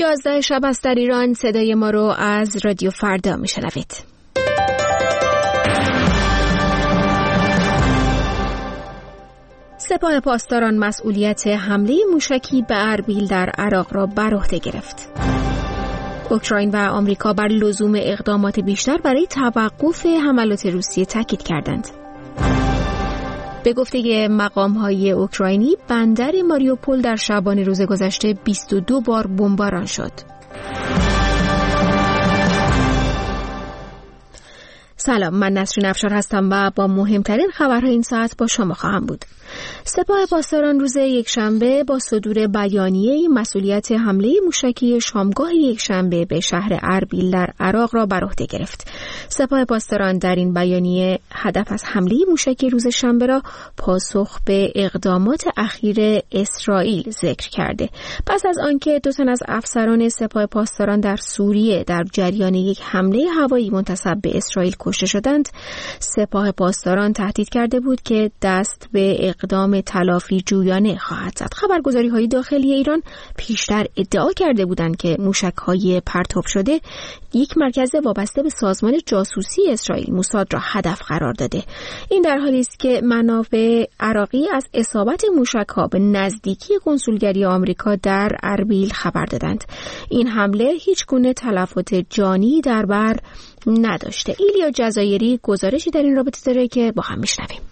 11 شب است در ایران. صدای ما رو از رادیو فردا میشنوید. سپاه پاسداران مسئولیت حمله موشکی به اربیل در عراق را بر عهده گرفت. اوکراین و آمریکا بر لزوم اقدامات بیشتر برای توقف حملات روسیه تاکید کردند. به گفته مقام‌های اوکراینی، بندر ماریوپول در شبانه روز گذشته 22 بار بمباران شد. سلام، من نسرین افشار هستم و با مهمترین خبرهای این ساعت با شما خواهم بود. سپاه پاسداران روز یکشنبه با صدور بیانیه‌ای مسئولیت حمله موشکی شامگاه یکشنبه به شهر اربیل در عراق را بر عهده گرفت. سپاه پاسداران در این بیانیه هدف از حمله موشکی روز شنبه را پاسخ به اقدامات اخیر اسرائیل ذکر کرده. پس از آنکه 2 تن از افسران سپاه پاسداران در سوریه در جریان یک حمله هوایی منتسب به اسرائیل کشته شدند، سپاه پاسداران تهدید کرده بود که دست به اقدام تلافی جویانه خواهد زد. خبرگزاری‌های داخلی ایران پیشتر ادعا کرده بودند که موشک‌های پرتاب شده یک مرکز وابسته به سازمان جاسوسی اسرائیل موساد را هدف قرار داده. این در حالی است که منابع عراقی از اصابت موشک‌ها به نزدیکی کنسولگری آمریکا در اربیل خبر دادند. این حمله هیچ گونه تلفات جانی در بر نداشته. ایلیا جزایری گزارشی در این رابطه داره که با هم میشنویم.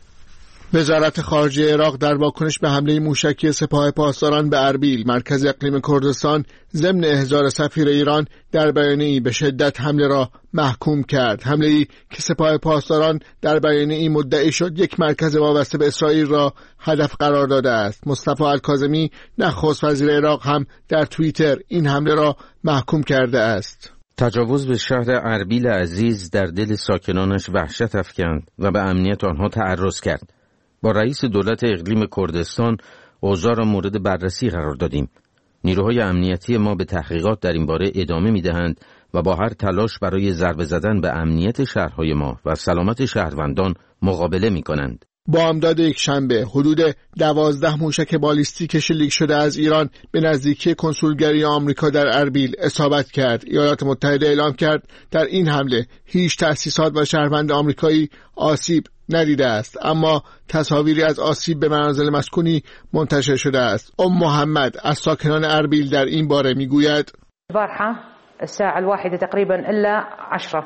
وزارت خارجه عراق در واکنش به حمله موشکی سپاه پاسداران به اربیل، مرکز اقلیم کردستان، ضمن احضار سفیر ایران در بیانیه‌ای به شدت حمله را محکوم کرد. حمله‌ای که سپاه پاسداران در بیانیه‌ای مدعی شد یک مرکز وابسته به اسرائیل را هدف قرار داده است. مصطفی الکاظمی، نخست وزیر عراق، هم در توییتر این حمله را محکوم کرده است. تجاوز به شهر اربیل عزیز در دل ساکنانش وحشت افکند و به امنیت آنها تعرض کرد. با رئیس دولت اقلیم کردستان اوضاع را مورد بررسی قرار دادیم. نیروهای امنیتی ما به تحقیقات در این باره ادامه می‌دهند و با هر تلاش برای ضربه زدن به امنیت شهرهای ما و سلامت شهروندان مقابله می‌کنند. بامداد یکشنبه حدود 12 موشک بالیستیک شلیک شده از ایران به نزدیکی کنسولگری آمریکا در اربیل اصابت کرد. ایالات متحده اعلام کرد در این حمله هیچ تأسیسات و شهروند آمریکایی آسیب ندیده است، اما تصاویری از آسیب به منازل مسکونی منتشر شده است. محمد از ساکنان اربیل در این باره میگوید: البارحة الساعة 1 تقریبا الا 10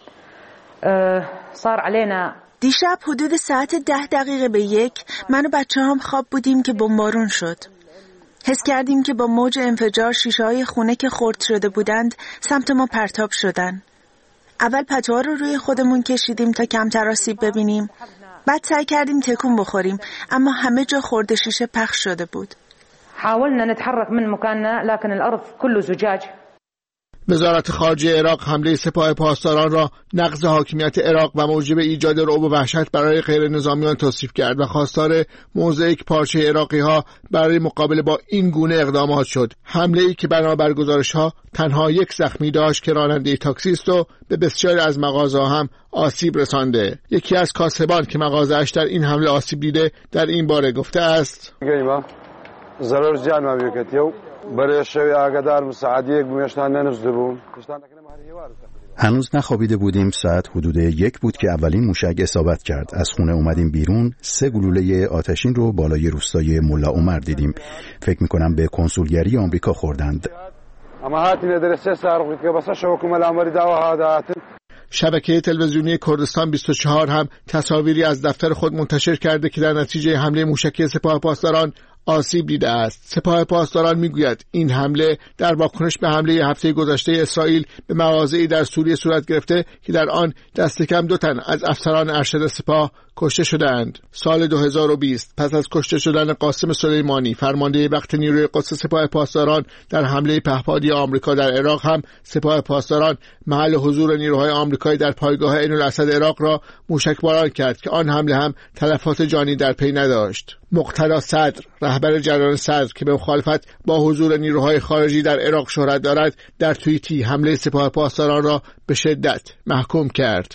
صار علينا. دیشب حدود ساعت 10 به 1 من و بچه‌هام خواب بودیم که بمبارون شد. حس کردیم که با موج انفجار شیشه‌های خونه که خرد شده بودند سمت ما پرتاب شدن. اول پتوها رو روی خودمون کشیدیم تا کمتر آسیب ببینیم. بعد سعی کردیم تکون بخوریم، اما همه جا خرد شیشه پخش شده بود. حاولنا نتحرك من مكاننا لكن الارض كله زجاج. وزارت خارجه عراق حمله سپاه پاسداران را نقض حاکمیت عراق و موجب ایجاد رعب و وحشت برای غیر نظامیان توصیف کرد و خواستار موضع یک پارچه عراقی‌ها برای مقابله با این گونه اقدامات شد. حمله‌ای که بنابر گزارش‌ها تنها یک زخمی داشت که راننده تاکسی است و به بسیاری از مغازه‌ها هم آسیب رسانده. یکی از کاسبان که مغازه‌اش در این حمله آسیب دیده در این باره گفته است: ضرر جان ما بیکتیو برای شوی آگادار مساعدیه گمیشتن ننزدبون. هنوز نخوابیده بودیم. ساعت حدود 1 بود که اولین موشک اصابت کرد. از خونه اومدیم بیرون. 3 گلوله آتشین رو بالای روستای ملا عمر دیدیم. فکر میکنم به کنسولگری آمریکا خوردند. اما هاتی ندرسه سارقی که بس شوکم الامری دعوا هادات. شبکه تلویزیونی کردستان 24 هم تصاویری از دفتر خود منتشر کرده که در نتیجه حمله موشکی سپاه پاسداران آسیب دیده است. سپاه پاسداران میگوید این حمله در واکنش به حمله هفته گذشته اسرائیل به مواضعی در سوریه صورت گرفته که در آن دست کم 2 تن از افسران ارشد سپاه کشته شدند. سال 2020 پس از کشته شدن قاسم سلیمانی، فرمانده وقت نیروی قدس سپاه پاسداران در حمله پهپادی آمریکا در عراق، هم سپاه پاسداران محل حضور نیروهای آمریکایی در پایگاه عین الاسد عراق را موشکباران کرد که آن حمله هم تلفات جانی در پی نداشت. مقتدا صدر، رهبر جریان صدر که به مخالفت با حضور نیروهای خارجی در عراق شهرت دارد، در توییتی حمله سپاه پاسداران را به شدت محکوم کرد.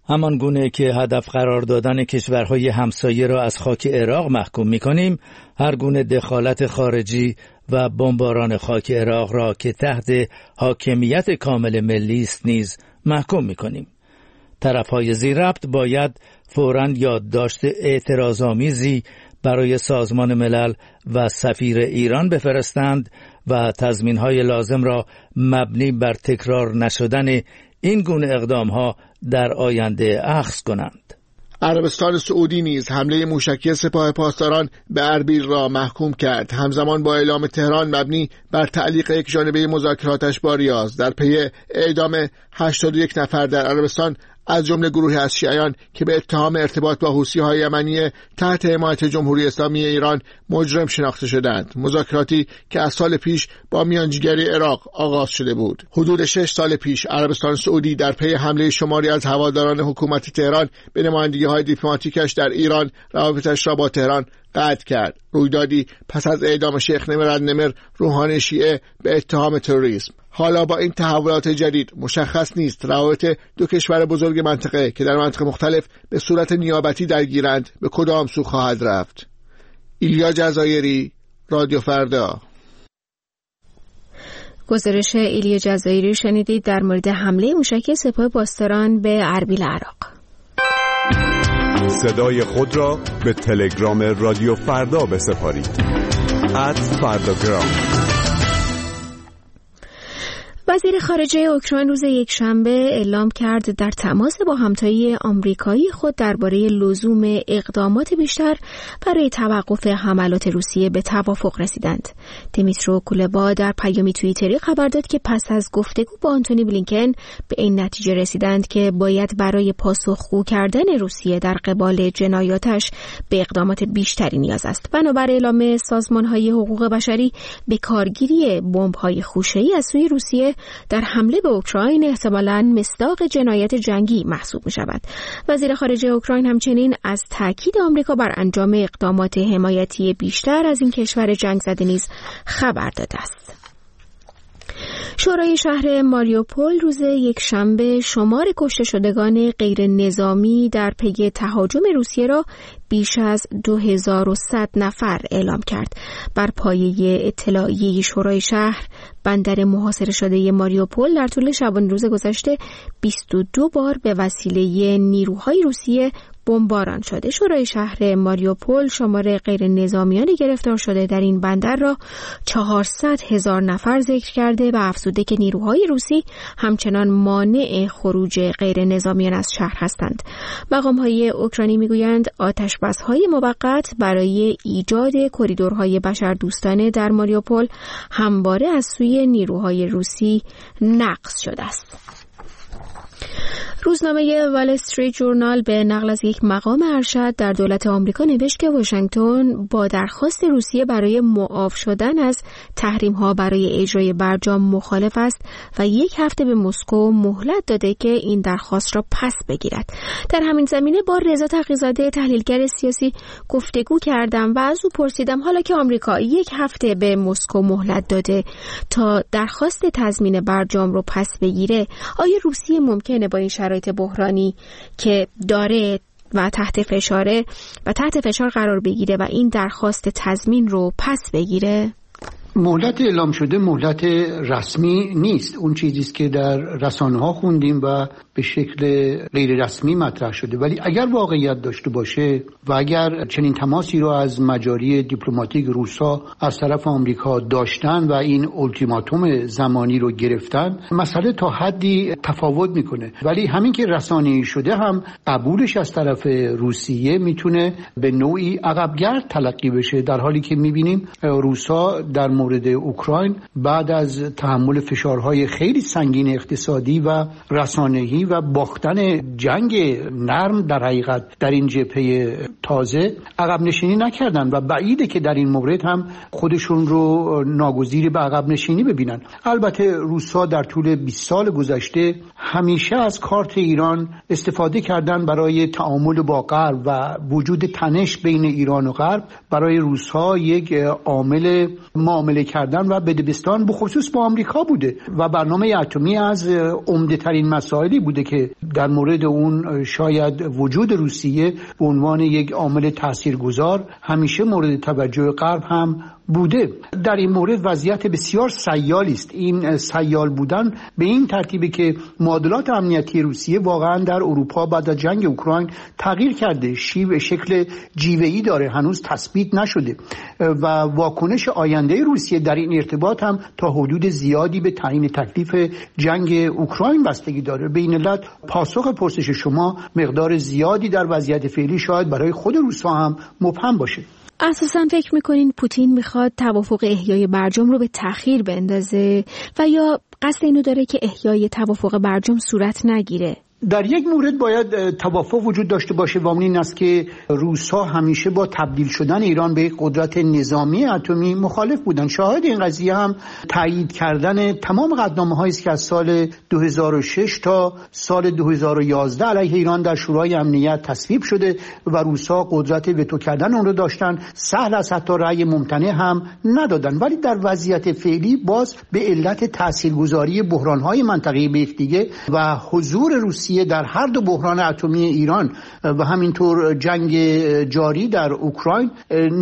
همان گونه که هدف قرار دادن کشورهای همسایه را از خاک عراق محکوم می‌کنیم، هر گونه دخالت خارجی و بمباران خاک عراق را که تحت حاکمیت کامل ملی است نیز محکوم می‌کنیم. طرف‌های زیر ربط باید فوراً یادداشت اعتراض‌آمیزی برای سازمان ملل و سفیر ایران بفرستند و تضمین‌های لازم را مبنی بر تکرار نشدن این گونه اقدام‌ها در آینده اخذ کنند. عربستان سعودی نیز حمله موشکی سپاه پاسداران به اربیل را محکوم کرد، همزمان با اعلام تهران مبنی بر تعلیق یک جانبه مذاکراتش با ریاض در پی اعدام 81 نفر در عربستان، از جمله گروهی از شیعیان که به اتهام ارتباط با حوثی‌های یمنی تحت حمایت جمهوری اسلامی ایران مجرم شناخته شدند. مذاکراتی که از سال پیش با میانجیگری عراق آغاز شده بود. حدود 6 سال پیش عربستان سعودی در پی حمله شماری از هواداران حکومت تهران به نمایندگی‌های دیپلماتیکش در ایران روابطش را با تهران قطع کرد. رویدادی پس از اعدام شیخ نمر النمر، روحانی شیعه، به اتهام تروریسم. حالا با این تحولات جدید مشخص نیست روابط دو کشور بزرگ منطقه که در مناطق مختلف به صورت نیابتی درگیرند به کدام سو خواهد رفت. ایلیا جزایری، رادیو فردا. گزارش ایلیا جزایری شنیدید در مورد حمله موشکی سپاه پاسداران به اربیل عراق. صدای خود را به تلگرام رادیو فردا بسپارید. @فرداگرام. وزیر خارجه اوکراین روز یکشنبه اعلام کرد در تماس با همتای آمریکایی خود درباره لزوم اقدامات بیشتر برای توقف حملات روسیه به توافق رسیدند. دیمیترو کولبا در پیامی توییتری خبر داد که پس از گفتگو با آنتونی بلینکن به این نتیجه رسیدند که باید برای پاسخگو کردن روسیه در قبال جنایاتش به اقدامات بیشتری نیاز است. بنابر اعلام سازمان‌های حقوق بشری، به کارگیری بمب‌های خوشه‌ای از سوی روسیه در حمله به اوکراین احتمالاً مصداق جنایت جنگی محسوب می شود. وزیر خارجه اوکراین همچنین از تاکید آمریکا بر انجام اقدامات حمایتی بیشتر از این کشور جنگ زده نیز خبر داده است. شورای شهر ماریوپول روز یکشنبه شمار کشته شدگان غیر نظامی در پی تهاجم روسیه را بیش از 2100 نفر اعلام کرد. بر پایه اطلاعیه شورای شهر، بندر محاصره شده ماریوپول در طول شبانه روز گذشته 22 بار به وسیله نیروهای روسیه بمباران شده. شورای شهر ماریوپول شمار غیر نظامیان گرفتار شده در این بندر را 400,000 نفر ذکر کرده و افزوده که نیروهای روسی همچنان مانع خروج غیر نظامیان از شهر هستند. مقام‌های اوکراینی میگویند آتش‌بس‌های موقت برای ایجاد کریدورهای بشردوستانه در ماریوپول همواره از سوی نیروهای روسی نقض شده است. روزنامه وال استریت جورنال به نقل از یک مقام ارشد در دولت آمریکا نوشت که واشنگتن با درخواست روسیه برای معاف شدن از تحریم‌ها برای اجرای برجام مخالف است و 1 هفته به مسکو مهلت داده که این درخواست را پس بگیرد. در همین زمینه با رضا تقی‌زاده تحلیلگر سیاسی گفتگو کردم و از او پرسیدم حالا که آمریکا 1 هفته به مسکو مهلت داده تا درخواست تضمین برجام رو پس بگیره، آیا روسیه ممکنه با این شرایط بحرانی که داره و تحت فشار قرار بگیره و این درخواست تضمین رو پس بگیره؟ مهلت اعلام شده مهلت رسمی نیست. اون چیزی است که در رسانه‌ها خوندیم و به شکل غیر رسمی مطرح شده، ولی اگر واقعیت داشته باشه و اگر چنین تماسی رو از مجاری دیپلماتیک روسا از طرف آمریکا داشتن و این اولتیماتوم زمانی رو گرفتن، مسئله تا حدی تفاوت میکنه. ولی همین که رسانه‌ای شده هم قبولش از طرف روسیه میتونه به نوعی عقبگرد تلقی بشه، در حالی که میبینیم روسا در مورد اوکراین بعد از تحمل فشارهای خیلی سنگین اقتصادی و رسانه‌ای و باختن جنگ نرم در حقیقت در این جبهه تازه عقب نشینی نکردن و بعیده که در این مورد هم خودشون رو ناگزیر به عقب نشینی ببینن. البته روسا در طول 20 سال گذشته همیشه از کارت ایران استفاده کردن برای تعامل با غرب و وجود تنش بین ایران و غرب برای روسا یک عامل معامله معامله کردن و بدبستان بخصوص با آمریکا بوده و برنامه اتمی از عمده ترین مسائلی بوده که در مورد اون شاید وجود روسیه به عنوان یک عامل تاثیرگذار همیشه مورد توجه غرب هم بوده. در این مورد وضعیت بسیار سیالی است. این سیال بودن به این ترتیبه که معادلات امنیتی روسیه واقعا در اروپا بعد از جنگ اوکراین تغییر کرده، شکل جیوه‌ای داره، هنوز تثبیت نشده و واکنش آینده روسیه در این ارتباط هم تا حدود زیادی به تعیین تکلیف جنگ اوکراین بستگی داره. به این علت پاسخ پرسش شما مقدار زیادی در وضعیت فعلی شاید برای خود روس‌ها هم مبهم باشه. اساساً فکر میکنین پوتین میخواد توافق احیای برجام رو به تأخیر بندازه و یا قصد اینو داره که احیای توافق برجام صورت نگیره؟ در یک مورد باید توافق وجود داشته باشه و اون این است که روس‌ها همیشه با تبدیل شدن ایران به قدرت نظامی اتمی مخالف بودن. شاهد این قضیه هم تایید کردن تمام قطعنامه‌هایی است که از سال 2006 تا سال 2011 علیه ایران در شورای امنیت تصویب شده و روس‌ها قدرت وتو کردن اون رو داشتن، سهل از حتی رأی ممتنع هم ندادن. ولی در وضعیت فعلی باز به علت تاثیرگذاری بحران‌های منطقه‌ای به یکدیگه و حضور روسیه در هر دو بحران اتمی ایران و همینطور جنگ جاری در اوکراین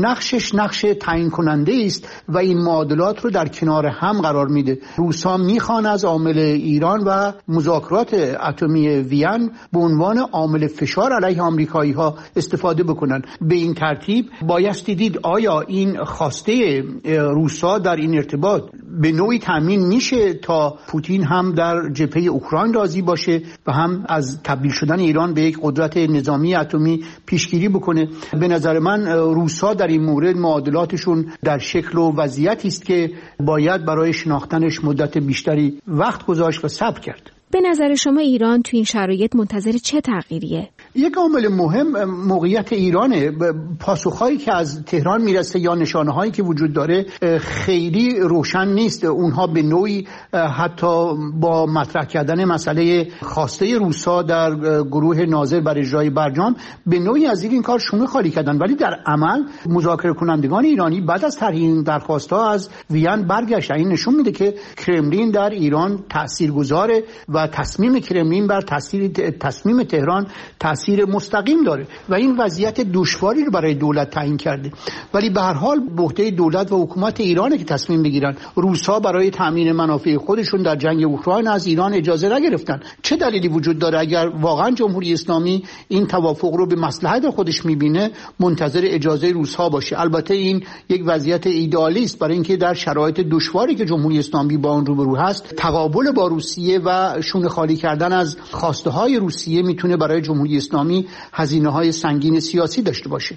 نقش تعیین کننده است و این معادلات رو در کنار هم قرار میده. روس‌ها میخوان از عامل ایران و مذاکرات اتمی وین به عنوان عامل فشار علیه آمریکایی‌ها استفاده بکنن. به این ترتیب بایستی دید آیا این خواسته روس‌ها در این ارتباط به نوعی تامین میشه تا پوتین هم در جبهه اوکراین راضی باشه و هم از تبدیل شدن ایران به یک قدرت نظامی اتمی پیشگیری بکنه. به نظر من روس‌ها در این مورد معادلاتشون در شکل و وضعیتی است که باید برای شناختنش مدت بیشتری وقت گذاشت و صبر کرد. به نظر شما ایران تو این شرایط منتظر چه تغییریه؟ یک عامل مهم موقعیت ایرانه. پاسخهایی که از تهران میرسه یا نشانه‌هایی که وجود داره خیلی روشن نیست. اونها به نوعی حتی با مطرح کردن مسئله خواسته روس‌ها در گروه ناظر بر اجرای برجام به نوعی از این کار شونه خالی کردن، ولی در عمل مذاکره کنندگان ایرانی بعد از طرح این درخواست‌ها از وین برگشتن. این نشون میده که کرملین در ایران تاثیرگذاره و تصمیم کرملین بر تصمیم تهران تاثیر مستقیم داره و این وضعیت دشواری رو برای دولت تعیین کرده. ولی به هر حال به عهده دولت و حکومت ایرانه که تصمیم بگیرن. روس‌ها برای تامین منافع خودشون در جنگ اوکراین از ایران اجازه نگرفتن. چه دلیلی وجود داره اگر واقعا جمهوری اسلامی این توافق رو به مصلحت خودش میبینه منتظر اجازه روس‌ها باشه؟ البته این یک وضعیت ایدئالی است برای اینکه در شرایط دشواری که جمهوری اسلامی با اون روبرو هست تقابل با روسیه و شونه خالی کردن از خواسته های روسیه میتونه برای جمهوری اسلامی هزینه های سنگین سیاسی داشته باشه.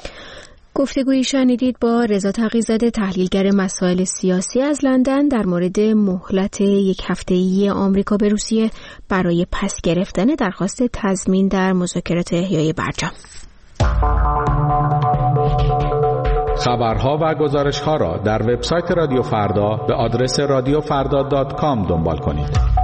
گفتگویی شنیدید با رضا تقی‌زاده، تحلیلگر مسائل سیاسی از لندن، در مورد مهلت یک هفته‌ای آمریکا به روسیه برای پس گرفتن درخواست تضمین در مذاکرات احیای برجام. خبرها و گزارش‌ها را در وبسایت رادیو فردا به آدرس radiofarda.com دنبال کنید.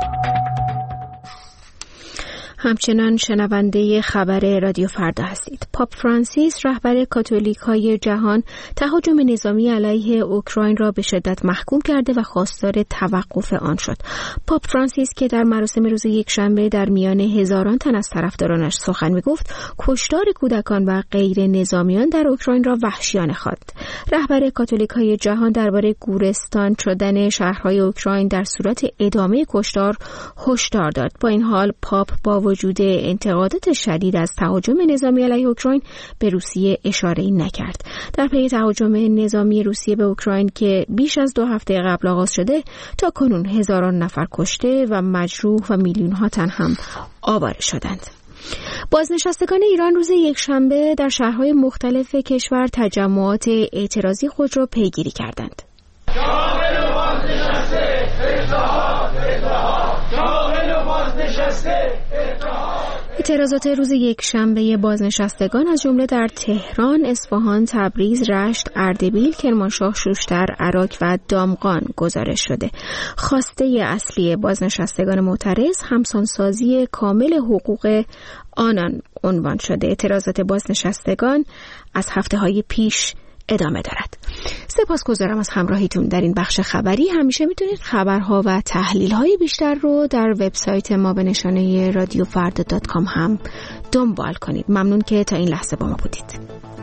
همچنان شنونده خبر رادیو فردا هستید. پاپ فرانسیس رهبر کاتولیک‌های جهان تهاجم نظامی علیه اوکراین را به شدت محکوم کرده و خواستار توقف آن شد. پاپ فرانسیس که در مراسم روز یکشنبه در میان هزاران تن از طرفدارانش سخن می‌گفت، کشتار کودکان و غیر نظامیان در اوکراین را وحشیانه خواند. رهبر کاتولیک‌های جهان درباره گورستان شدن شهرهای اوکراین در صورت ادامه کشتار هشدار داد. با این حال پاپ با وجود انتقادات شدید از تهاجم نظامی علیه اوکراین به روسیه اشاره‌ای نکرد. در پی تهاجم نظامی روسیه به اوکراین که بیش از 2 هفته قبل آغاز شده، تا کنون هزاران نفر کشته و مجروح و میلیون‌ها تن هم آواره شدند. بازنشستگان ایران روز یکشنبه در شهرهای مختلف کشور تجمعات اعتراضی خود را پیگیری کردند. اعتراضات روز یکشنبه بازنشستگان از جمله در تهران، اصفهان، تبریز، رشت، اردبیل، کرمانشاه، شوشتر، عراق و دامغان گزارش شده. خواسته اصلی بازنشستگان معترض همسانسازی کامل حقوق آنان عنوان شده. اعتراضات بازنشستگان از هفته‌های پیش ادامه دارد. سپاسگزارم از همراهیتون در این بخش خبری. همیشه میتونید خبرها و تحلیل‌های بیشتر رو در وبسایت ما به نشانه رادیوفردا.com هم دنبال کنید. ممنون که تا این لحظه با ما بودید.